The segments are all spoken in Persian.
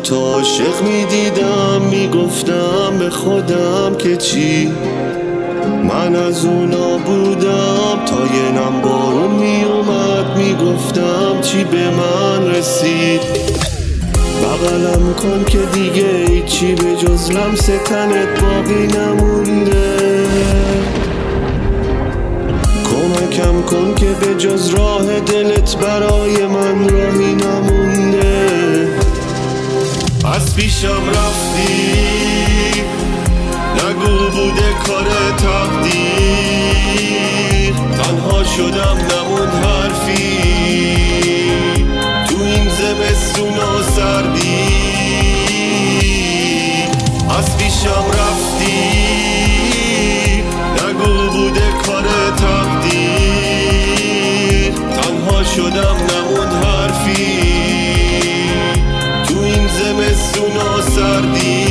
تو عاشق میدیدم، میگفتم به خودم که چی، من از اونا بودم تا یه نم بارون میومد، میگفتم چی به من رسید. بغلم کن که دیگه هیچی به جز لمس تنت باقی نمونده، کمکم کن که به جز راه دلت برای من راهی نمونده. از پیشم رفتی، نگو بوده کار تقدیر، تنها شدم نموند حرفی تو این زمستون و سردی. از پیشم رفتی، نگو بوده کار تقدیر، تنها شدم نموند حرفی تو این زمستون و سردی.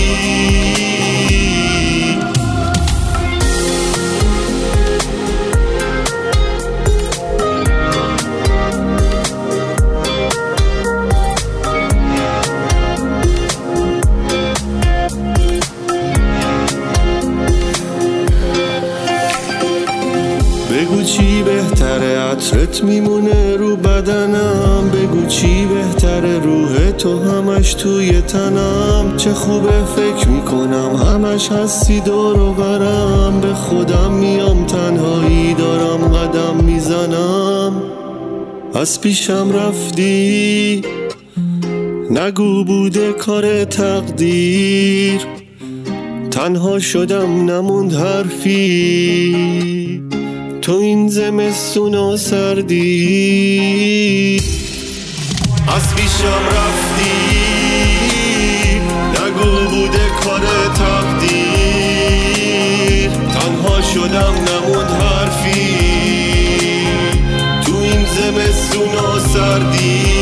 بگو چی بهتره، عطرت میمونه رو بدنم، بگو چی بهتره، روح تو همش توی تنم، چه خوبه فکر میکنم همش هستی دور و برم، به خودم میام تنهایی دارم قدم میزنم. از پیشم رفتی، نگو بوده کار تقدیر، تنها شدم نموند حرفی تو این زمستون و سردی. از پیشم رفتی، نگو بوده کار تقدیر، تنها شدم نموند حرفی تو این زمستون و سردی.